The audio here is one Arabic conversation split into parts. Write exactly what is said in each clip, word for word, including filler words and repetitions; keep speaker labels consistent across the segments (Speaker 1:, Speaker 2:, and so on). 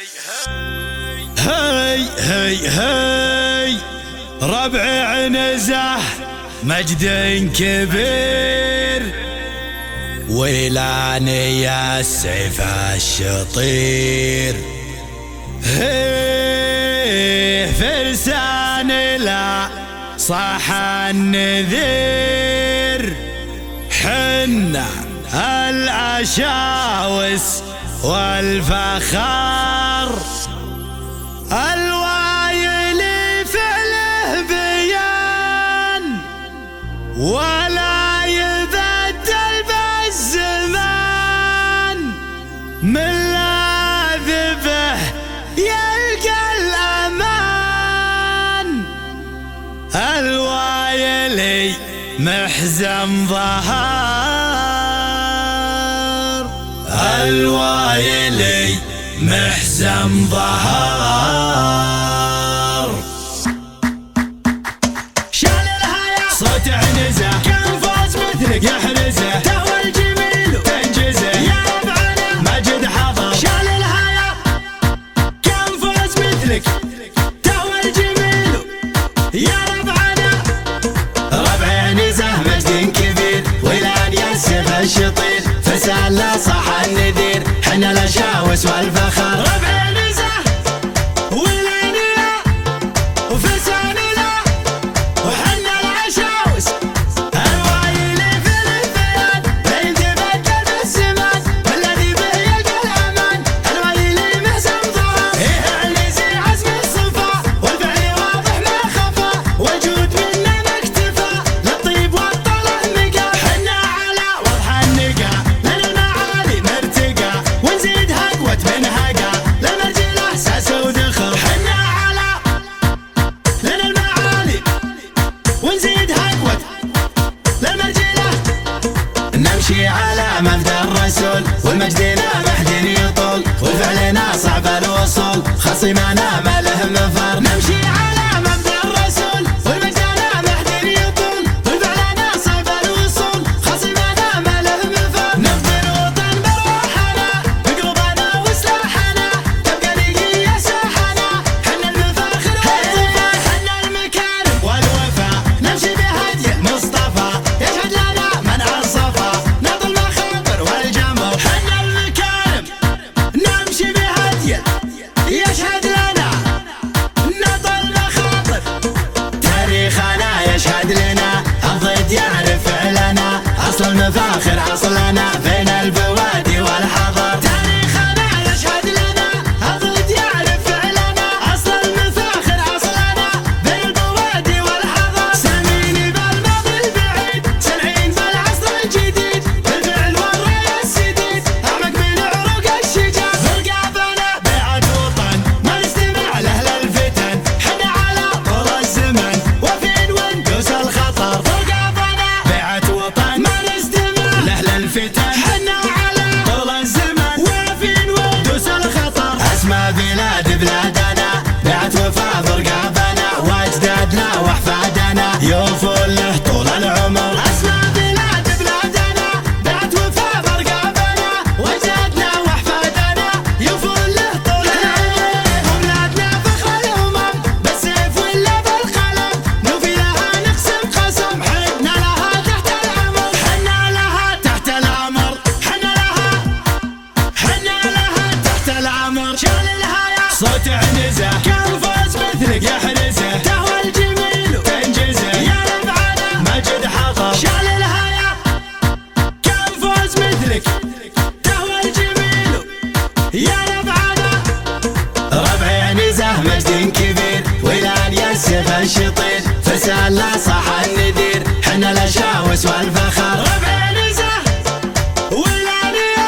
Speaker 1: هي هي هي ربعي عنزه مجد كبير، ويلاني يا السيف الشطير. هي فرسان لا صاح النذير، حنا الأشاوس والفخر، الوايلي فعله بيان ولا يبدل بالزمان، من لاذبه يلقى الأمان، الوايلي محزم ظهر، الوايلي محزم ظهر. شال الهيا صوت عنزه، كم فوز مثلك يحرزه، تهوى الجميل وتنجزه يا ربعنا مجد حضر. شال الهيا كم فوز مثلك، تهوى الجميل يا ربعنا. ربع عنزه مجد كبير، ولان يسف الشطير، فسال لا صح النذير، حنا الاشاوس والفخر. ربع عنزه ولانيا وفرساننا وحنا العشاوس، الوايلي في البيان بين تبدل بالزمان، والذي به يلقى الامان، الوايلي محزم ظهر. ايه عنزي عزم الصفا، والفعل واضح ما خفى، والجود منا ما اكتفى، للطيب والطلع مقا، حنا على وضح النقا، لنا المعالي مرتقى، ونزيد هقوة من هقا، للمرجل احساس ودخل. حنا على لنا المعالي ونزيد هقوة للمرجلة، نمشي على مبدأ الرسول، والمجدنا محد يطول، والفعلنا صعب الوصول، خصمنا ما له مفر. نمشي على مبدأ الرسول، والمجدنا محد يطول، والفعلنا صعب الوصول، خصمنا ما له مفر. نفدي الوطن بروحنا، بقلوبنا وسلاحنا، تبقى نقية ساحنا، حنا المفاخر والظفا، حنا المكارم والوفا، نمشي بهدي المصطفى، يشهد لنا منع الصفا، نرضى المخاطر والجمر. حنا المكارم نمشي بهدي يشهد لنا نرضى المخاطر، تاريخنا يشهد لنا، الضد يعرف فعلنا، اصل المفاخر اصلنا، بين البوادي والحضر. تاريخنا يشهد لنا، الضد يعرف فعلنا، اصل المفاخر اصلنا، بين البوادي والحضر. ساميني بالماضي البعيد، سلعين بالعصر الجديد، بالفعل والرأي السديد، اعمق من عروق الشجاع، برقابنا بيعة وطن، ما نستمع لاهل الفتن، حنا على طول الزمن، وفين وندوس الخطر. برقابنا بيعة وطن، ما نستمع لاهل الفتن، حنا على طول الزمن، وفين وندوس الخطر. اسمى بلاد بلادنا، بيعة وفا برقابنا، واجدادنا واحفادنا يوفون له طول العمر. اسمى بلاد بلادنا، بيعة وفا برقابنا، واجدادنا واحفادنا يوفون له طول العمر. وبلادنا فخر الامم، بالسيف ولا بالقلم، نوفي لها نقسم قسم، حنا لها تحت الامر، حنا لها تحت الامر، حنا لها حنا لها تحت الامر. شال الهيا صوت عنزه، كم فوز مثلك يحرزه، تهوى الجميل وتنجزه يا ربعنا مجد حضر. شال الهيا كم فوز مثلك، تهوى الجميل يا ربعنا. ربع عنزه مجد كبير، ولان يسف الشطير، فرسان لا صح النذير، حنا الاشاوس والفخر. ربع عنزه ولانيا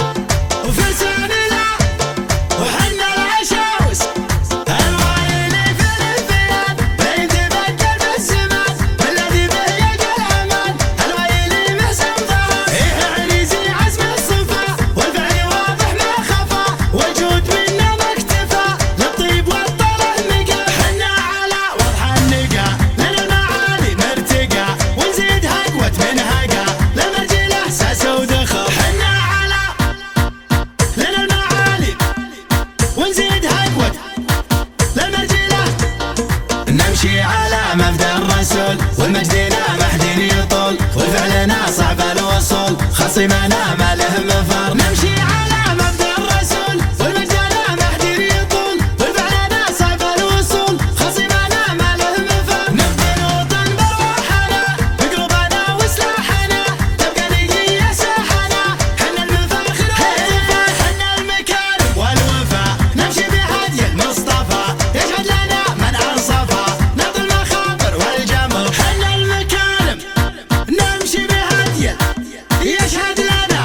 Speaker 1: وفرساننا وحنا العشاوس، الوايلي في البيان بين تبدل بالزمان، والذي به يلقى الامان، الوايلي محزم ظهر. ايه عنزي عزم الصفا، والفعل واضح ما خفى، والجود منا ما اكتفى، للطيب والطلع مقا، حنا على وضح النقا، لنا المعالي مرتقى، ونزيد هقوة من هقا، والمجدنا محدين يطول، والفعلنا صعب الوصول، خصمنا ما له مفر. نمشي على مبدأ الرسول، والمجدنا محدين يطول، والفعلنا صعب الوصول، خصمنا ما له مفر. نبني الوطن بروحنا، بقلوبنا وسلاحنا، تبقى نقية ساحنا، حنا المفاخر والوفا، حنا المكارم والوفا، نمشي بهدي المصطفى، يشهد لنا من انصفى، نعطي المخاطر والجمر، حنا المكارم نمشي بهدي يشهد لنا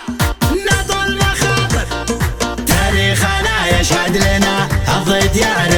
Speaker 1: نعطي المخاطر، تاريخنا يشهد لنا الضد يعرف